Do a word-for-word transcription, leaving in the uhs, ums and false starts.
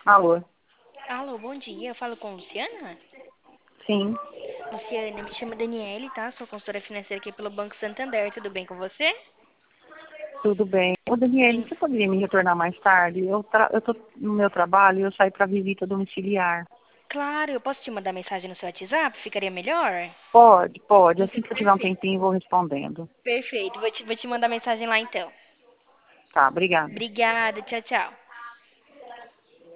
Alô? Alô, bom dia. Eu falo com Luciana? Sim, Luciana, me chamo Daniele, tá? Sou consultora financeira aqui pelo Banco Santander. Tudo bem com você? tudo bem. Ô, Daniele, Sim. você poderia me retornar mais tarde? Eu, tra... eu tô no meu trabalho e eu saio para visita domiciliar. Claro, eu posso te mandar mensagem no seu WhatsApp? Ficaria melhor? Pode, pode. Então, Assim que eu tiver um perfeito. tempinho, eu vou respondendo. Perfeito. Vou te, vou te mandar mensagem lá então. Tá, obrigada. Obrigada. Tchau, tchau.